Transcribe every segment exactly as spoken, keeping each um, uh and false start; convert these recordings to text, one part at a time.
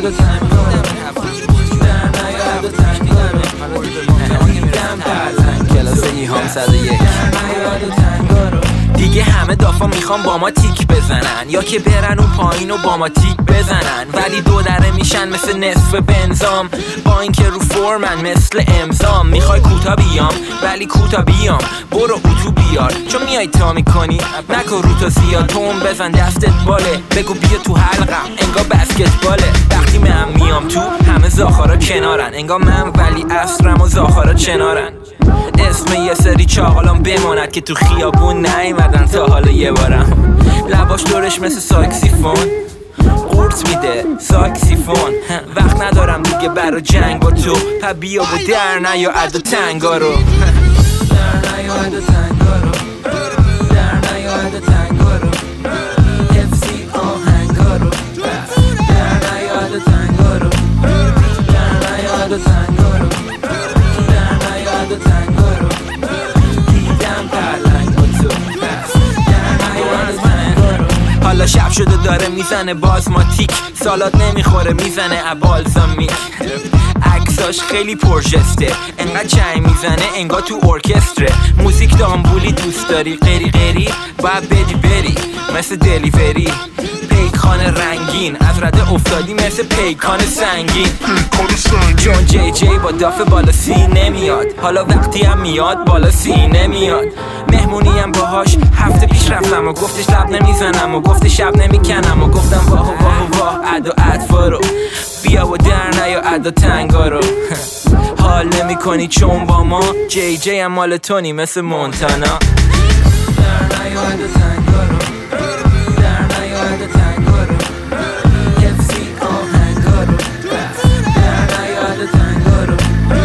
نیاد تنگا رو، در نیاد تنگا رو، دیدم پرلنگ کلاس ایهام صد و یک. در نیاد تنگا رو. دیگه همه دافا میخوام با ما تیک بزنن، یا که برن اون پایین و با ما تیک بزنن، ولی دو دره میشن مثل نصف بنزام، با اینکه رو فرمن مثل امضام. میخوای کوتا بیام ولی کوتا بیام، برو اتو بیار چون میای تا میکنی، نکن رو تا زیاد توم بزن دستت باله، بگو بیا تو حلقم انگار بسکتباله. وقتی من میام تو همه زاخارا کنارن، انگار من ولی اصرم و زاخارا چنارن. اسم یه سری چاقالان بماند که تو خیابون نیومدن تا حالا یه بارم. لباش دورش مثل ساکسیفون قورت میده ساکسیفون. وقت ندارم دیگه برا جنگ با تو، پا بیا و در نیا عد و تنگا رو، در نیاد تنگا رو، در نیاد تنگا رو، حفظی آهنگا رو، در نیاد تنگا رو، در نیاد تنگا رو، در نیاد تنگا رو، دیدم پرلنگ با تو، در نیاد تنگا رو. حالا شب شده داره میزنه بازماتیک، سالاد نمیخوره میزنه ابالزامیک، عکساش خیلی پرژسته، انقدر چای میزنه انگار تو ارکستره. موزیک دامبولی دوست داری غیری غیری باید بدی بری مثل دلیوری. پیکان رنگین از رده افتادی مثل پیکان سنگین، چون جی جی با داف بالا سی نمیاد، حالا وقتی هم میاد بالا سی نمیاد. مهمونی هم باهاش هفته پیش رفتم و گفتش لب نمیزنم و گفت شب نمیکنم و گفتم واه و واه و واه عد و عطفا رو، بیا و در نیا عد و تنگا رو. حال نمی کنی چون با ما جی جی هم مال تونی مثل مونتانا. در نیاد تنگا رو، در نیاد تنگا رو، حفظی آهنگا رو، در نیاد تنگا رو،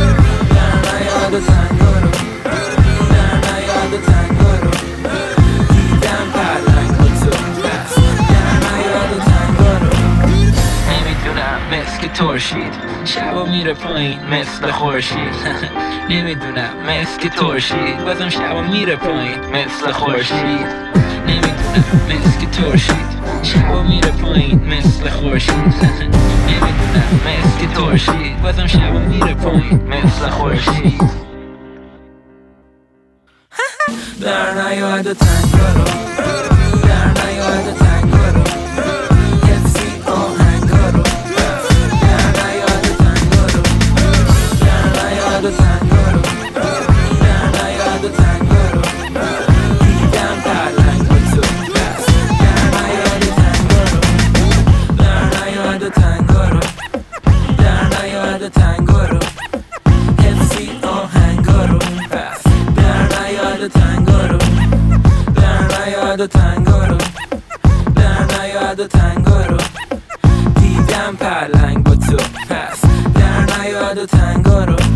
در نیاد تنگا رو، در نیاد تنگا رو، دیدم پرلنگ با تو، در نیاد تنگا رو. نمیدونم مثل ترشید شبا میره پایین مثل خورشید. نمیدونم مثل ترشید بازم شبا میره پایین مثل خورشید. نمیدونم مثل ترشید شبا میره پایین مثل خورشید. نمیدونم مثل ترشید بازم شبا میره پایین مثل خورشید. در نیاد تنگا رو، در نیاد تنگا رو، حفظی آهنگا رو، در نیاد تنگا رو، در نیاد تنگا رو، در نیاد تنگا رو، دیدم پرلنگ با تو، در نیاد تنگا رو، در نیاد تنگا رو، در نیاد تنگا رو، حفظی آهنگا رو، در نیاد تنگا رو، در نیاد تنگا رو، در نیاد تنگا رو، دیدم پرلنگ با تو، پس در نیاد تنگا رو.